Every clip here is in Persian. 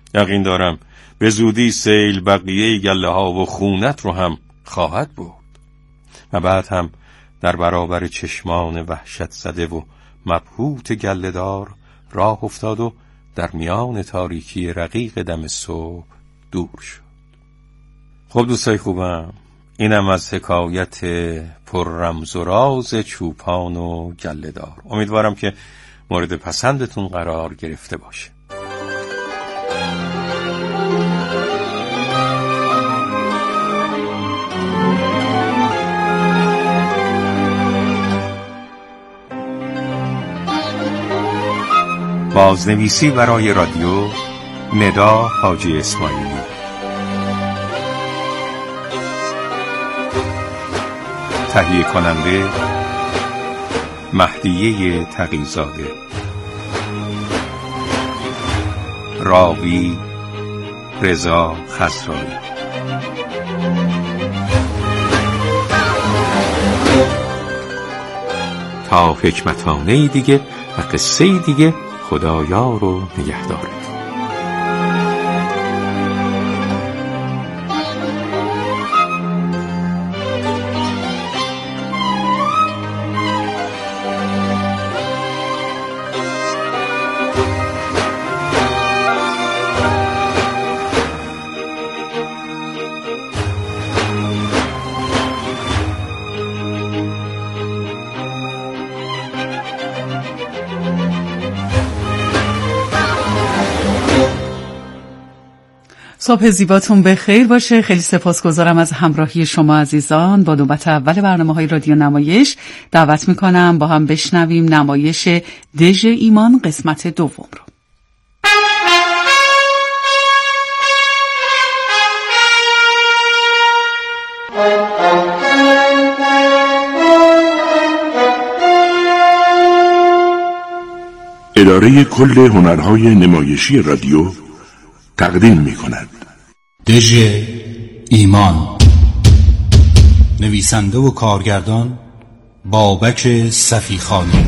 یقین دارم به زودی سیل بقیه گله ها و خونت رو هم خواهد بود و بعد هم در برابر چشمان وحشت زده و مبهوت گله دار راه افتاد و در میان تاریکی رقیق دم صبح دور شد. خب دوستای خوبم، اینم از حکایت پر رمز و راز چوپان و گله دار. امیدوارم که مورد پسندتون قرار گرفته باشه. بازنویسی برای رادیو ندا حاجی اسماعیلی. تهیه کننده مهدیه تقی‌زاده. راوی رضا خضرایی. تا حکمتانه دیگه و قصه دیگه، خدایار و نگهدارت. صبح زیباتون به خیر باشه. خیلی سپاسگزارم از همراهی شما عزیزان. با نوبت اول برنامه‌های رادیو نمایش دعوت میکنم با هم بشنویم نمایش دژ ایمان قسمت دوم رو. اداره کل هنرهای نمایشی رادیو تقدیم می‌کند. دژ ایمان، نویسنده و کارگردان بابک صفیخانی.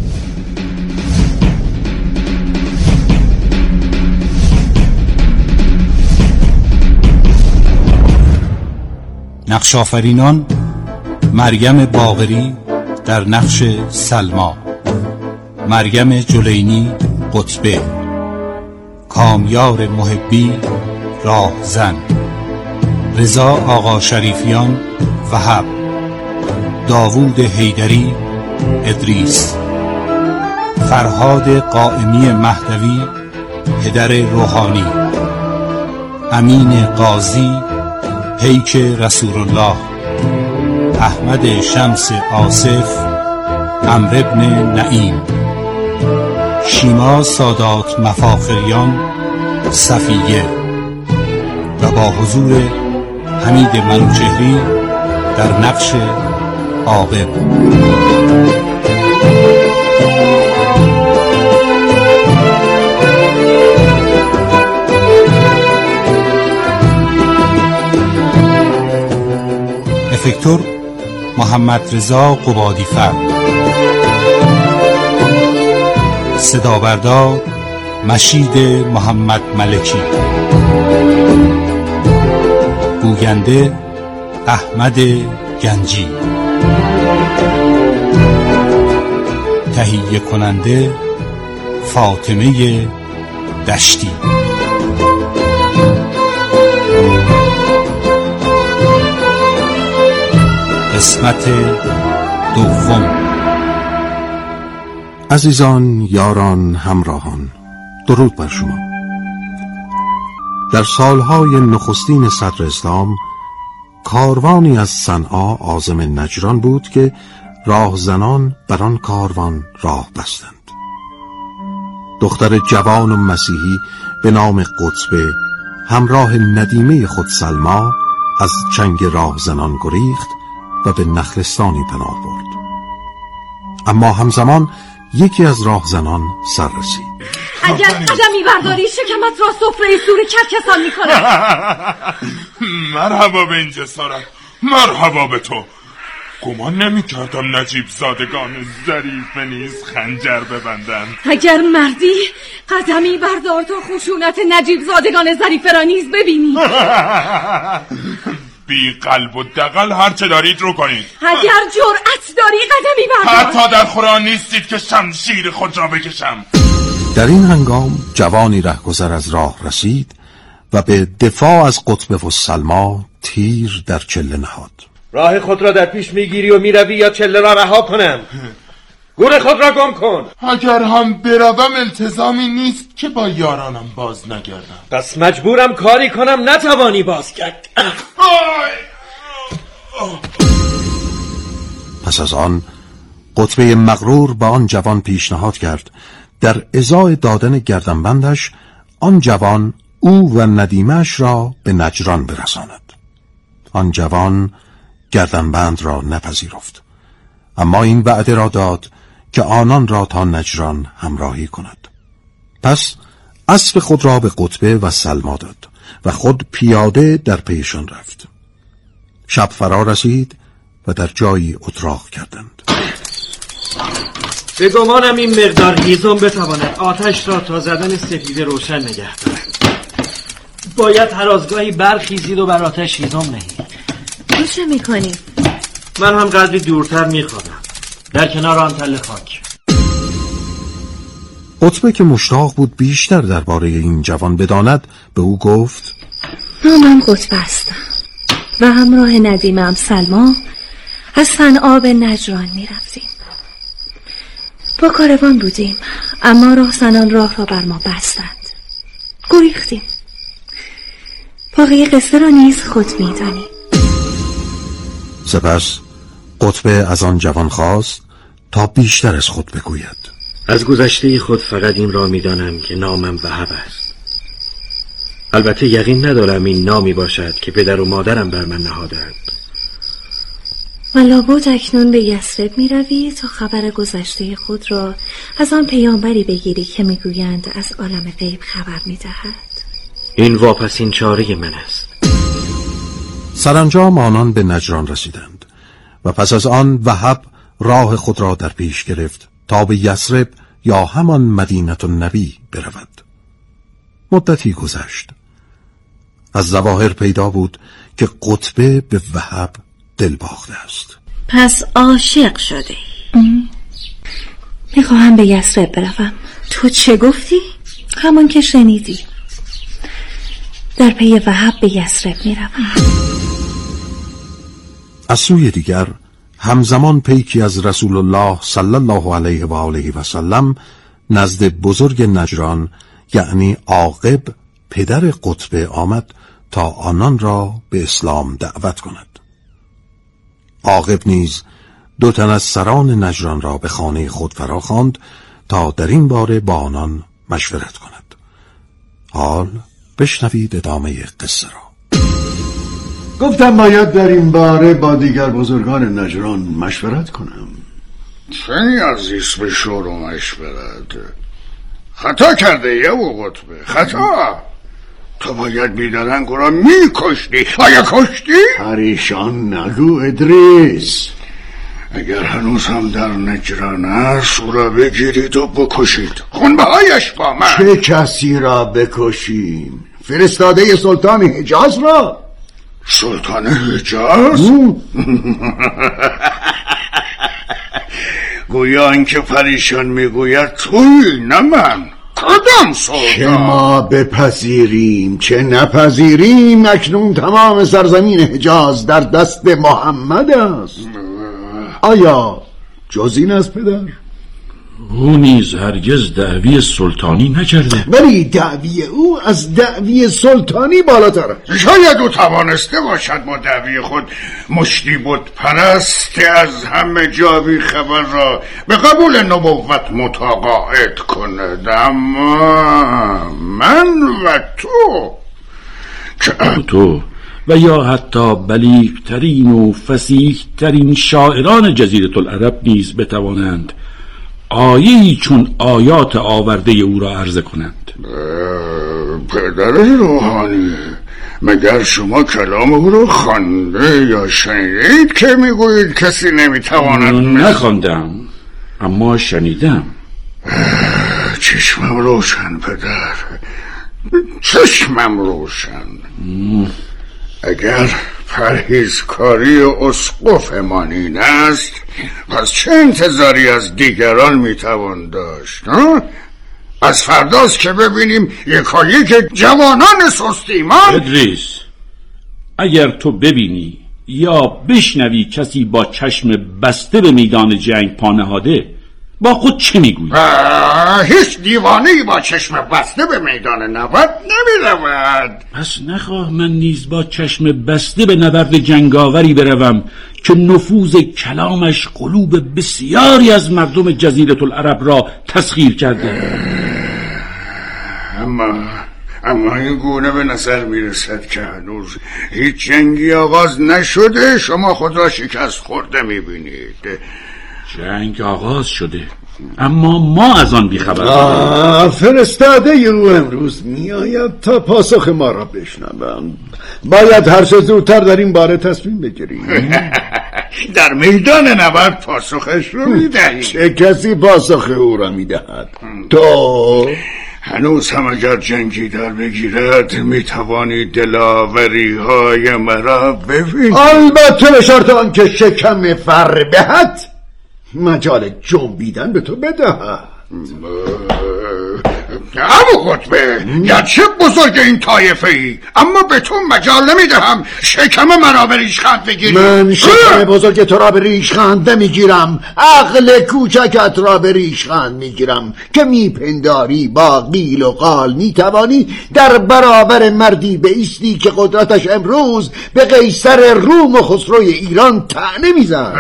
نقش آفرینان: مریم باقری در نقش سلما، مریم جلینی قطبه، کامیار محبی راهزن، رضا آقا شریفیان وهب، داوود حیدری ادریس، فرهاد قائمی مهدوی پدر روحانی، امین قاضی پیک رسول الله، احمد شمس آصف عمرو ابن نعیم، شیما سادات مفاخریان صفیه و با حضور حمید منوچهری در نقش عاقب. افکتور محمد رضا قبادی فرد، صدا بردار مشید محمد ملکی، گوینده احمد گنجی، تهیه کننده فاطمه دشتی. قسمت دوم. عزیزان، یاران، همراهان، درود بر شما. در سالهای نخستین صدر اسلام کاروانی از صنعا عازم نجران بود که راهزنان بر آن کاروان راه بستند. دختر جوان و مسیحی به نام قطبه همراه ندیمه خود سلما از چنگ راهزنان گریخت و به نخلستانی پناه برد. اما همزمان یکی از راهزنان سر رسید. اگر قدمی برداری شکمت را سفره سور کرکسان میکنه. مرحبا به این جسارت، مرحبا به تو. گمان نمی‌کردم نجیب زادگان ظریف نیز خنجر ببندند. اگر مردی قدمی بردار تا خشونت نجیب زادگان ظریف را نیز ببینی. بی قلب و دغل هر چه دارید رو کنید. اگر جرأت داری قدمی بردار. حتی در خوران نیستید که شمشیر خود را بکشم. در این هنگام جوانی رهگذر از راه رسید و به دفاع از قطبه و سلما تیر در چله نهاد. راه خود را در پیش میگیری و میروی یا چله را رها کنم؟ گور خود را گم کن. اگر هم بروم التزامی نیست که با یارانم باز نگردم. پس مجبورم کاری کنم نتوانی باز کرد. پس از آن قطبه مغرور با آن جوان پیشنهاد کرد در ازای دادن گردنبندش آن جوان او و ندیمش را به نجران برساند. آن جوان گردنبند را نپذیرفت، اما این وعده را داد که آنان را تا نجران همراهی کند. پس اسب خود را به قطبه و سلما داد و خود پیاده در پیشان رفت. شب فرا رسید و در جایی اتراق کردند. به گمانم این مقدار هیزم بتواند آتش را تا زدن سپیده روشن نگه دارد. باید هر آزگاهی برخیزید و بر آتش هیزم نهید. تو چه میکنی؟ من هم قدری دورتر میخوابم، در کنار آن تله خاک. قطبه که مشتاق بود بیشتر درباره این جوان بداند به او گفت: من قطبه هستم و همراه ندیمم سلما از صنعا به نجران میرفتیم. با کاروان بودیم، اما راهزنان راه را بر ما بستند. گریختیم. باقی قصه را نیز خود میدانی. سپس قطبه از آن جوان خواست تا بیشتر از خود بگوید. از گذشته خود فقط این را میدانم که نامم وهب است. البته یقین ندارم این نامی باشد که پدر و مادرم بر من نهادند. و لابد اکنون به یثرب می روی تا خبر گذشته خود را از آن پیامبری بگیری که می گویند از عالم غیب خبر می دهد. این واپسین چاره من است. سرانجام آنان به نجران رسیدند و پس از آن وهب راه خود را در پیش گرفت تا به یثرب یا همان مدینه النبی برود. مدتی گذشت. از ظواهر پیدا بود که قطبه به وهب دل باخته است. پس عاشق شده؟ میخواهم به یثرب بروم. تو چه گفتی؟ همون که شنیدی. در پی وهب به یثرب میروم. از سوی دیگر همزمان پیکی از رسول الله صلی الله علیه و آله و سلم نزد بزرگ نجران یعنی عاقب پدر قطبه آمد تا آنان را به اسلام دعوت کند. عاقب نیز 2 تن از سران نجران را به خانه خود فرا خواند تا در این باره با آنان مشورت کند. حال بشنوید ادامه قصه را. گفتم باید در این باره با دیگر بزرگان نجران مشورت کنم. چه نیازیست به شور و مشورت؟ خطا کرده یه و قطبه، خطا. تو باید بیدرنگ را میکشتی. آیا کشتی؟ پریشان نگو ادریس. اگر هنوز هم در نجران است او را بگیرید و بکشید، خونبهایش با من. چه کسی را بکشیم؟ فرستاده سلطان حجاز را؟ سلطان حجاز؟ گویا اینکه پریشان میگوید توی نه من. کدام سلطان؟ چه ما بپذیریم چه نپذیریم اکنون تمام سرزمین حجاز در دست محمد است. آیا جز این از پدر؟ او نیز هرگز دعوی سلطانی نکرده، ولی دعوی او از دعوی سلطانی بالاتر است. شاید او توانسته باشد با دعوی خود مشتی بت پرست که از همه جا بی خبر را به قبول نبوت متقاعد کند، اما من و تو و یا حتی بلیغ‌ترین و فصیح‌ترین شاعران جزیره العرب نیز بتوانند آیه‌ای چون آیات آورده او را عرضه کنند. پدر روحانی، مگر شما کلام او رو خوانده یا شنیدید که میگویید کسی نمیتواند؟ نخواندم اما شنیدم. چشمم روشن پدر، چشمم روشن. اگر پرهیزکاری اسقفمان این است، پس چه انتظاری از دیگران میتوان داشت؟ از فرداست که ببینیم یکایک جوانان سستیمان. ادریس، اگر تو ببینی یا بشنوی کسی با چشم بسته به میدان جنگ پا نهاده، با خود چه میگویی؟ هیچ دیوانه‌ای با چشم بسته به میدان نبرد نمیرود. پس نخواه من نیز با چشم بسته به نبرد جنگاوری بروم که نفوذ کلامش قلوب بسیاری از مردم جزیره العرب را تسخیر کرده. اما این گونه به نظر میرسد که هنوز هیچ جنگی آغاز نشده. شما خود را شکست خورده میبینید. جنگ آغاز شده اما ما از آن بیخبر. فرستاده او امروز میآید تا پاسخ ما را بشنوم. باید هر چه زودتر در این باره تصمیم بگیریم. در میدان نبرد پاسخش رو میدهید. چه کسی پاسخ او را میدهد؟ تو هنوز هم اگر جنگی در بگیرد میتوانی دلاوری های مرا ببینی. البته به شرط آنکه شکم فر بهت مجال جنبیدن به تو بدهد. ابو قطبه، گرچه بزرگ این طایفه ای، اما به تو مجال نمیدهم شکم مرا به ریشخند بگیری. من شکم بزرگ تو را به ریشخند نمیگیرم، عقل کوچکت را به ریشخند میگیرم که میپنداری با قیل و قال میتوانی در برابر مردی بایستی که قدرتش امروز به قیصر روم و خسروی ایران طعنه میزد.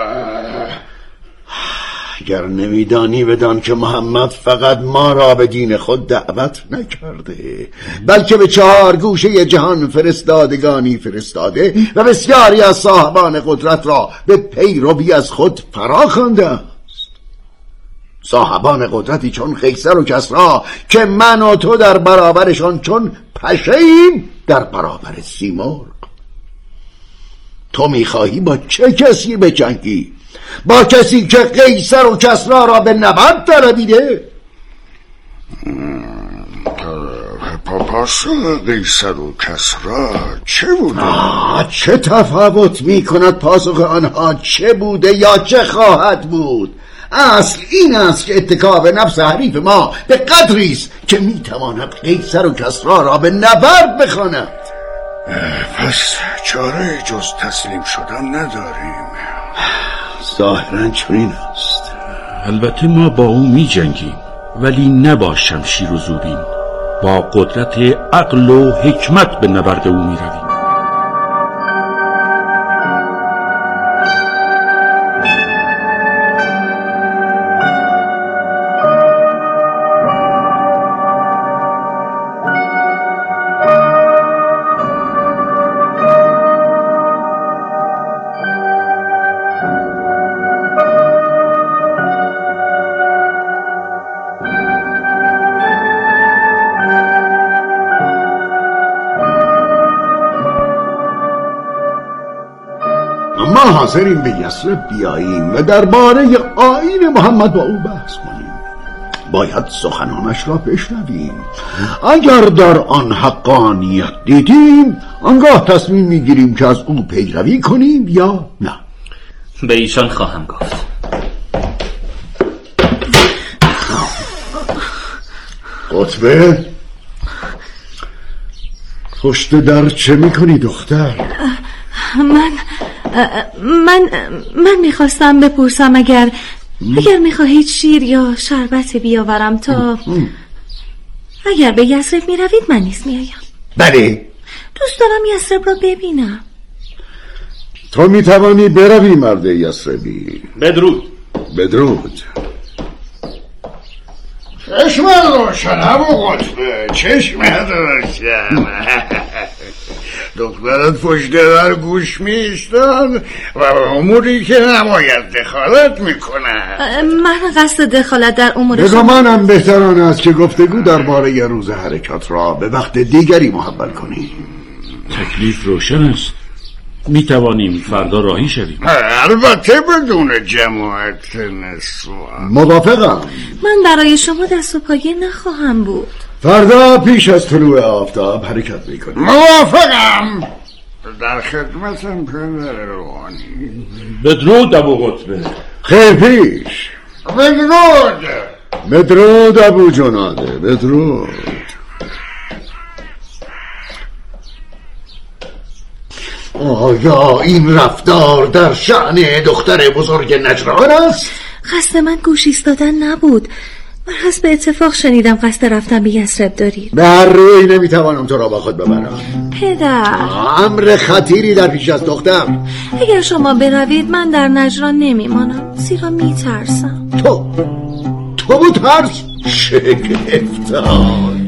اگر نمیدانی بدان که محمد فقط ما را به دین خود دعوت نکرده، بلکه به 4 گوشه جهان فرستادگانی فرستاده و بسیاری از صاحبان قدرت را به پیروی از خود فرا خوانده است. صاحبان قدرتی چون قیصر و کسری که من و تو در برابرشان چون پشه‌ایم در برابر سیمرغ. تو میخواهی با چه کسی بجنگی؟ با کسی که قیصر و کسری را به نبرد درآویده؟ پس قیصر و کسری چه بوده؟ چه تفاوت می کند پاسخ آنها چه بوده یا چه خواهد بود؟ اصل این است که اتکا به نفس حریف ما به قدری است که می تواند قیصر و کسری را به نبرد بخواند. پس چاره جز تسلیم شدن نداریم. ظاهراً چنین است. البته ما با او می جنگیم، ولی نه با شمشیر و زوبین، با قدرت عقل و حکمت به نبرد او می رویم. ما حاضریم به یثرب بیاییم و درباره آیین محمد با او بحث کنیم. باید سخنانش را بشنویم. اگر در آن حقانیت دیدیم، آنگاه تصمیم میگیریم که از او پیروی کنیم یا نه. به ایشان خواهم گفت. قطبه، پشت در چه میکنی دختر؟ من میخواستم بپرسم اگر میخواهید شیر یا شربت بیاورم تا اگر به یثرب میروید من نیز میایم. بله، دوست دارم یثرب را ببینم. تو میتوانی بروی مرد یثربی. بدرود. بدرود. چشم روشن ابو قطبه، چشم روشن. دخترت پشت در گوش می‌ایستاد و اموری که نباید دخالت میکنه. من قصد دخالت در امور به منم بهتران است که گفتگو درباره روز حرکات را به وقت دیگری محول کنیم. تکلیف روشن است. می توانیم فردا راهی شویم. البته بدون جماعت نسوان. موافقم. من برای شما دست و پایه نخواهم بود. فردا پیش از طلوع آفتاب حرکت میکنیم. موافقم. در خدمتم پدر روحانی. بدرود ابو قطبه. خیر پیش. بدرود. بدرود ابو جناده. بدرود. آیا این رفتار در شأن دختر بزرگ نجران است؟ قصد من گوش ایستادن نبود. بر حسب اتفاق شنیدم قصد رفتن به یثرب دارید. به هر روی نمیتوانم تو را با خود ببرم. پدر، امر خطیری در پیش از دختر. اگر شما بروید من در نجران نمیمانم، زیرا میترسم. تو بود ترس؟ شگفت‌آور.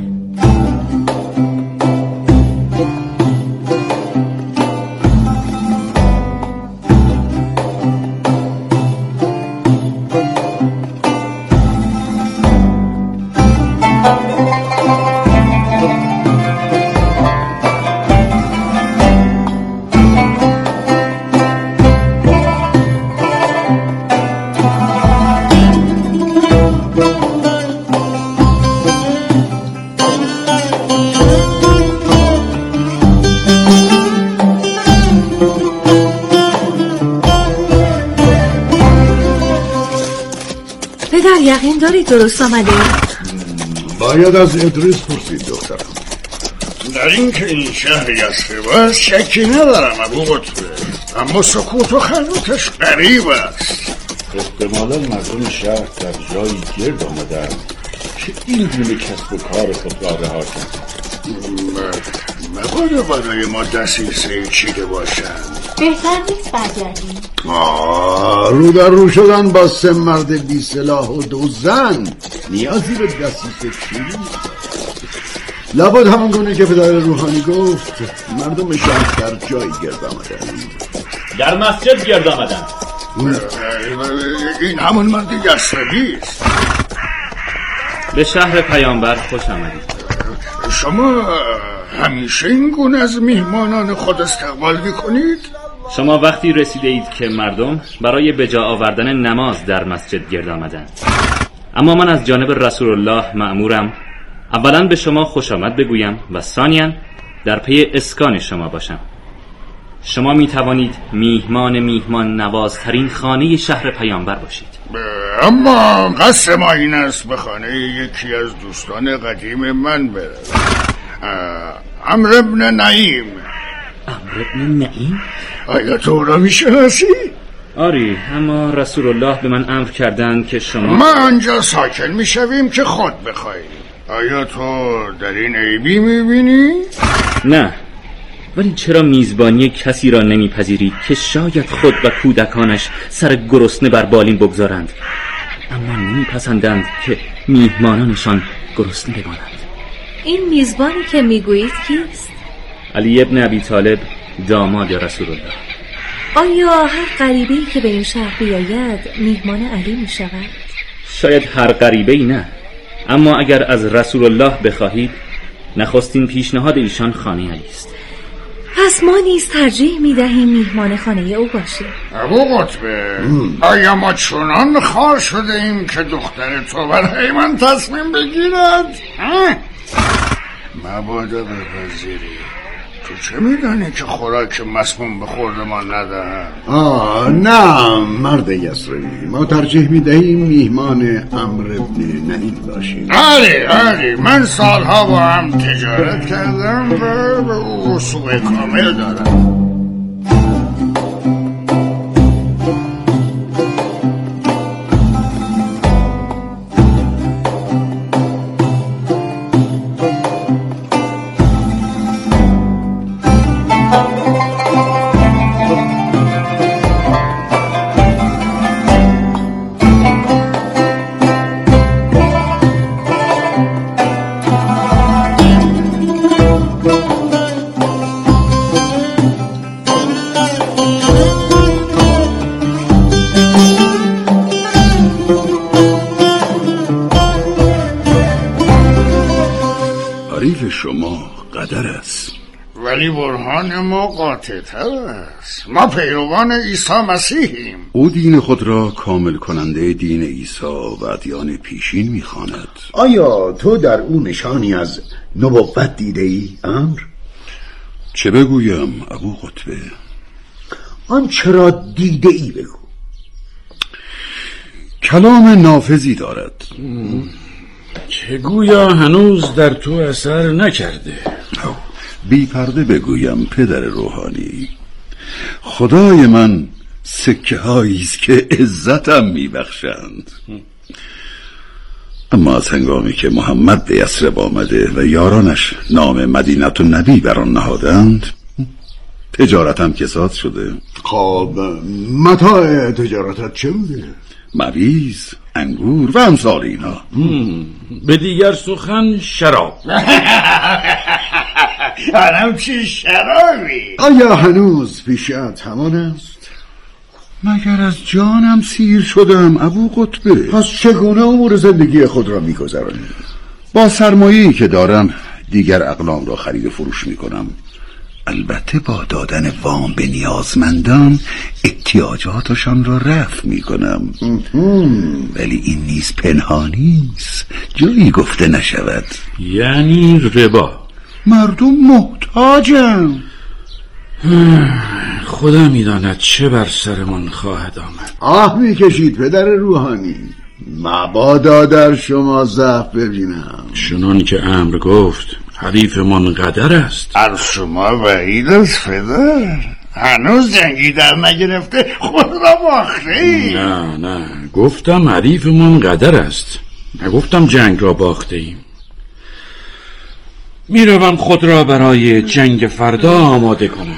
یقین داری درست آمده؟ باید از ادریس پرسید دخترم. در این که این شهر یثرب است شکی ندارم ابو قطبه، اما سکوت و خلوتش غریب است. احتمالا مردم شهر در جایی گرد آمدند که این گونه کسب و کار خود را رها کردند. مبادا برای ما دسیسه چیده باشند. بهتر نیست برگردیم. رو در رو شدن با 3 مرد بی سلاح و 2 زن نیازی به دسیسه چیده. لابد همون گونه که پدر روحانی گفت مردم شهر در جایی گرد آمدن. در مسجد گرد آمدن. این همون مرد یثربی است. به شهر پیامبر خوش آمدید. شما همیشه این گونه از میهمانان خود استقبال میکنید؟ شما وقتی رسیده اید که مردم برای به جا آوردن نماز در مسجد گرد آمدند. اما من از جانب رسول الله مأمورم اولا به شما خوش آمد بگویم و ثانیاً در پی اسکان شما باشم. شما می توانید میهمان نوازترین خانه شهر پیامبر باشید. اما قصد ما این است به خانه یکی از دوستان قدیم من برم. عمرو ابن نعیم. عمرو ابن نعیم؟ آیا تو را می شناسی؟ آری، اما رسول الله به من امر کردند که شما ما آنجا ساکن می شویم که خود بخواهی. آیا تو در این عیبی می بینی؟ نه، ولی چرا میزبانی کسی را نمیپذیرید که شاید خود و کودکانش سر گرسنه بر بالین بگذارند اما نمیپسندند که میهمانانشان گرسنه بمانند؟ این میزبانی که میگویید کیست؟ علی ابن ابی طالب، داماد رسول الله. آیا هر غریبه‌ای که به این شهر بیاید میهمان علی میشود؟ شاید هر غریبه‌ای نه، اما اگر از رسول الله بخواهید نخستین پیشنهاد ایشان خانه علی است. پس ما نیز ترجیح میدهیم میهمان خانه او باشیم. ابو قطبه، آیا ما چنان خار شده ایم که دختر تو برای من تصمیم بگیرد؟ مبادا بپذیری. تو چه میدانی که خوراک مسموم به خورد ما ندهند؟ نه مرد یثربی، ما ترجیح میدهیم میهمان عمرو ابن نعیم باشیم. آری من سالها با هم تجارت کردم و به او سوء کامل دارم. شما قدر است. ولی برهان ما قاطع‌تر است. ما پیروان عیسی مسیحیم. او دین خود را کامل کننده دین عیسی و ادیان پیشین می‌خواند. آیا تو در او نشانی از نبوت دیده ای عمرو؟ چه بگویم ابو قطبه؟ آنچه را دیده ای بگو. کلام نافذی دارد که گویا هنوز در تو اثر نکرده. بی پرده بگویم پدر روحانی، خدای من سکه هاییست که عزتم میبخشند. اما از هنگامی که محمد به یثرب آمده و یارانش نام مدینه النبی بر آن نهادند، تجارتم کساد شده. خب متاع تجارتت چه بوده؟ مویز، انگور و امثال اینا. به دیگر سخن شراب. حالا چه شرابی؟ آیا هنوز پیشت همان است؟ مگر از جانم سیر شدم ابو قطبه؟ پس چگونه امور زندگی خود را می‌گذرانی؟ با سرمایه‌ای که دارم دیگر اقلام را خرید و فروش می‌کنم. البته با دادن وام به نیازمندان احتیاجاتشان را رفع می‌کنم. ولی این نیز پنهانی است، جایی گفته نشود. یعنی ربا؟ مردم محتاجم. خدا می‌داند چه بر سرمان خواهد آمد. آه می‌کشید پدر روحانی، مبادا در شما ضعف ببینم. چنان که امر گفت حریفمان قدر است. از شما بعید است پدر. هنوز جنگی در نگرفته خود را باخته. نه گفتم حریفمان قدر است، نگفتم جنگ را باخته ایم. میروم خود را برای جنگ فردا آماده کنم.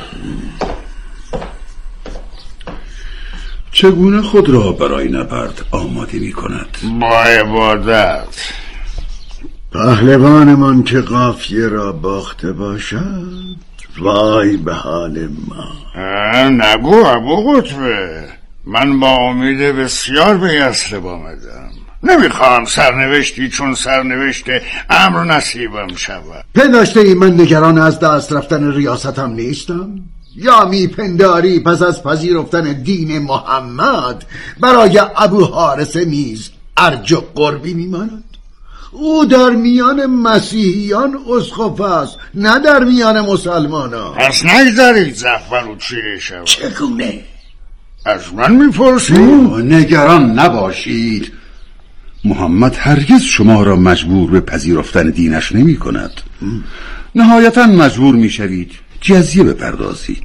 چگونه خود را برای نبرد آماده می کند؟ با عبادت. پهلوانمان که قافیه را باخته باشد، وای به حال ما. نگو ابو قطبه، من با امید بسیار به یثرب آمدم. نمیخوام سرنوشتی چون سرنوشت امر نصیبم شود. پنداشته ای من نگران از دست رفتن ریاستم نیستم؟ یا میپنداری پس از پذیرفتن دین محمد برای ابو حارث نیز ارج و قربی میماند؟ او در میان مسیحیان اسقف است، نه در میان مسلمانان. پس نگذارید زفر و چیره شود. چگونه؟ از من میپرسید؟ نگران نباشید، محمد هرگز شما را مجبور به پذیرفتن دینش نمی کند. نهایتا مجبور می شوید جزیه بپردازید.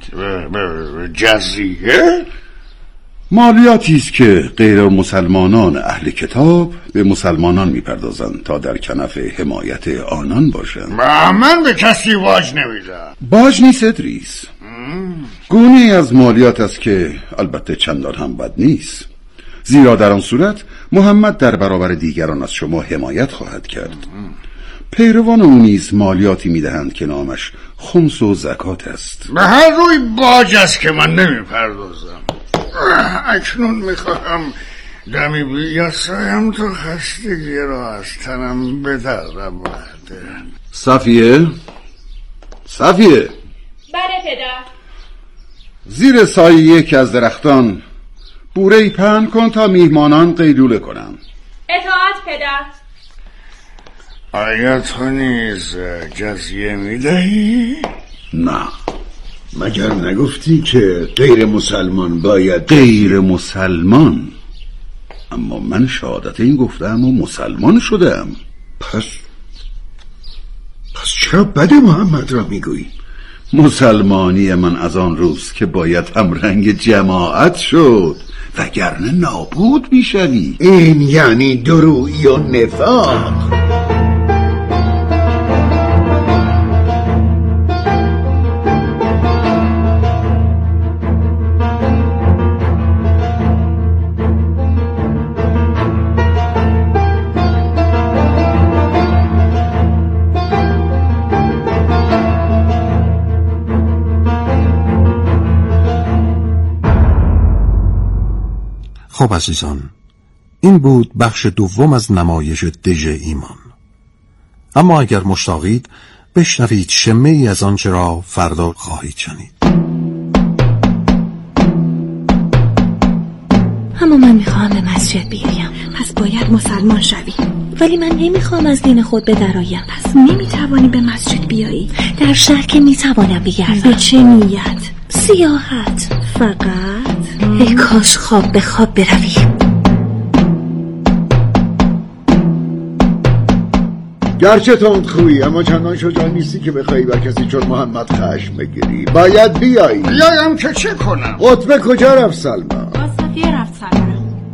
جزیه؟ مالیاتی است که غیر مسلمانان اهل کتاب به مسلمانان میپردازند تا در کنف حمایت آنان باشند. من به کسی باج نمیدم. باج نیست ادریس، گونه از مالیات است که البته چندان هم بد نیست، زیرا در آن صورت محمد در برابر دیگران از شما حمایت خواهد کرد. پیروان او نیز مالیاتی میدهند که نامش خمس و زکات است. به هر روی باج است که من نمیپردازم. اکنون میخواهم دمی بیاسایم تا خستگی را از تنم به در ببرده. صفیه؟ بله پدر. زیر سایه یکی از درختان بوره‌ای پهن کن تا میهمانان قیلوله کنند. اطاعت پدر. آیا تو نیز جزیه میدهی؟ نه. مگر نگفتی که غیر مسلمان باید؟ غیر مسلمان؟ اما من شهادت این گفتم و مسلمان شدم. پس چرا بد محمد را میگویی؟ مسلمانی من از آن روز که باید همرنگ جماعت شد، وگرنه نابود میشوی. این یعنی درویی و نفاق. خب عزیزان، این بود بخش دوم از نمایش دژ ایمان. اما اگر مشتاقید بشنوید شمه ای از آنچه را فردا خواهید شنید. اما من میخواهم به مسجد بیایم. پس باید مسلمان شوی. ولی من نمیخوام از دین خود بدرایم. پس نمیتوانی به مسجد بیایی. در شهر که میتوانم بگردم. به چه نیت؟ سیاحت فقط. ای کاش خواب به خواب بروی. گرچه تندخویی اما چندان شجاع نیستی که بخوایی بر کسی چون محمد خشم بگیری. باید بیایی. بیایم که چه کنم؟ قطبه کجا رفت سلما؟ با صفیه رفت سلما.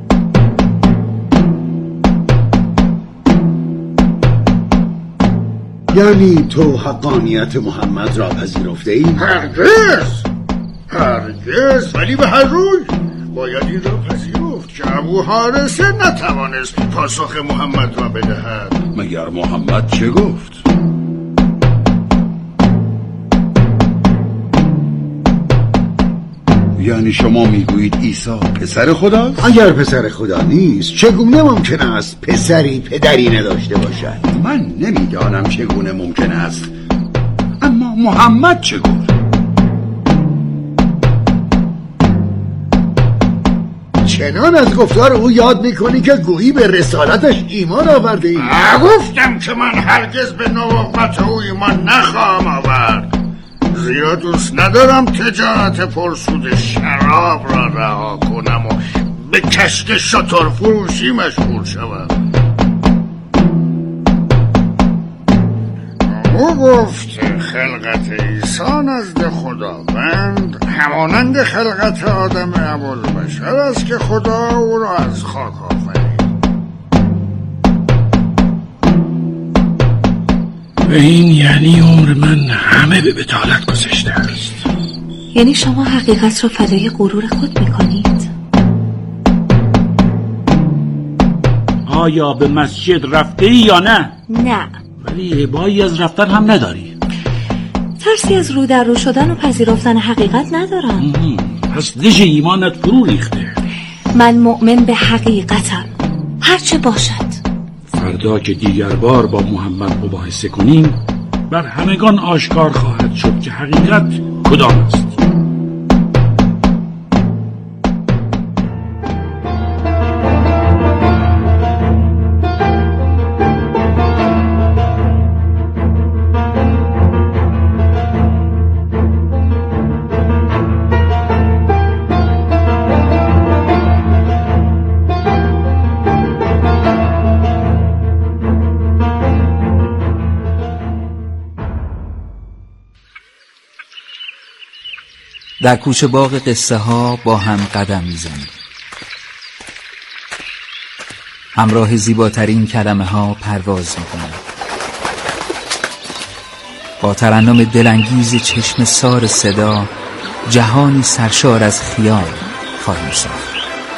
یعنی تو حقانیت محمد را پذیرفته ای؟ هرگز ولی به هر روی باید این را پذیرفت که ابو حارثه نتوانست پاسخ محمد را بدهد. مگر محمد چه گفت؟ یعنی شما میگویید عیسی پسر خداست؟ اگر پسر خدا نیست چگونه ممکن است پسری پدری نداشته باشد؟ من نمیدانم چگونه ممکن است، اما محمد چه گفت؟ چنان از گفتار او یاد میکنی که گویی به رسالتش ایمان آورده ای. گفتم که من هرگز به نبوت او ایمان نخواهم آورد، زیرا دوست ندارم تجارت پرسود شراب را رها کنم و به کشک شتر فروشی مشغول شوم. او گفت خلقت عیسی نزد خداوند همانند خلقت آدم ابوالبشر است که خدا او را از خاک آفرید. و این یعنی عمر من همه به بطالت گذشته است. یعنی شما حقیقت را فدای غرور خود میکنید؟ آیا به مسجد رفته ای یا نه؟ نه. ولی ابایی از رفتن هم نداری؟ ترسی از رو در رو شدن و پذیرفتن حقیقت ندارم. پس دژ ایمانت فرو ریخته. من مؤمن به حقیقتم هرچه باشد. فردا که دیگر بار با محمد مباحثه کنیم بر همگان آشکار خواهد شد که حقیقت کدام است. در کوچه باغ قصه ها با هم قدم میزنیم. همراه زیباترین کلمه ها پرواز میکنیم. با ترنم دلانگیز چشم سار صدا جهانی سرشار از خیال خواهیم ساخت.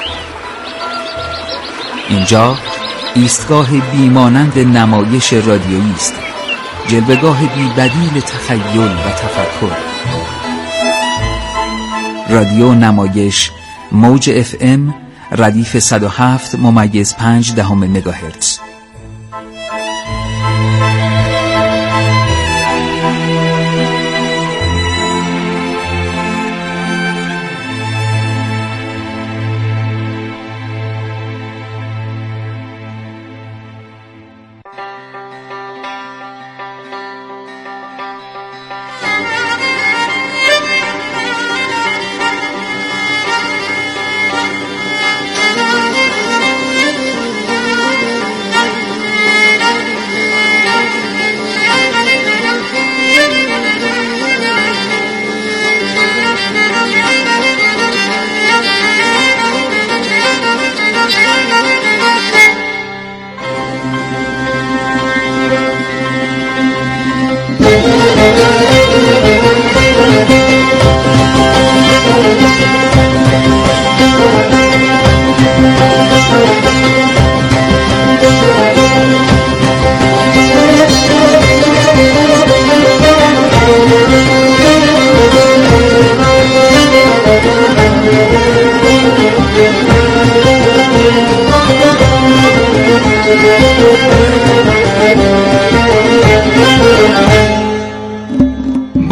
اینجا ایستگاه بیمانند نمایش رادیویی است، جلوه‌گاه بی بدیل تخیل و تفکر. رادیو نمایش موج FM ردیف 107.5 مگاهرتز.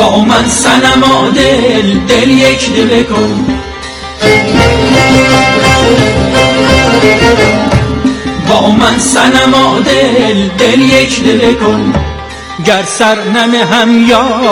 با من صنما دل یک دل کن. با من صنما دل یک دل کن. گر سر ننهم یا